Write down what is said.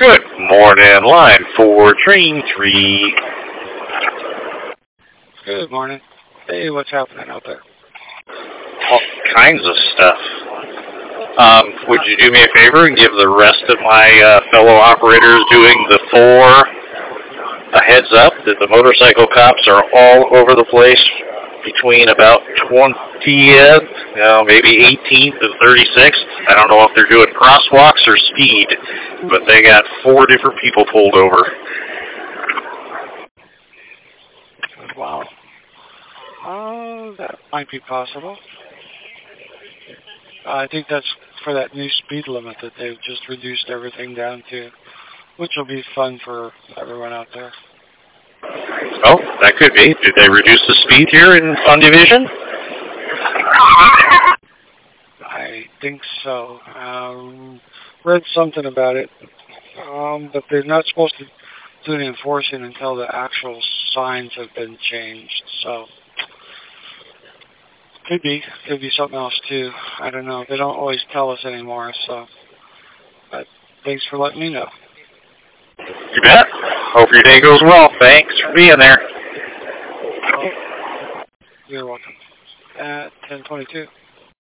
Good morning, line 4, train 3. Good morning. Hey, what's happening out there? All kinds of stuff. Would you do me a favor and give the rest of my fellow operators doing the 4 a heads up that the motorcycle cops are all over the place between about 20th, maybe 18th and 36th. I don't know if they're doing crosswalks or speed, but they got 4 different people pulled over. Wow. That might be possible. I think that's for that new speed limit that they've just reduced everything down to, which will be fun for everyone out there. Oh, that could be. Did they reduce the speed here on Division? I think so. Read something about it, but they're not supposed to do the enforcing until the actual signs have been changed. So could be something else too. I don't know. They don't always tell us anymore. So, but thanks for letting me know. You bet. Hope your day goes well. Thanks for being there. You're welcome. At 10:22.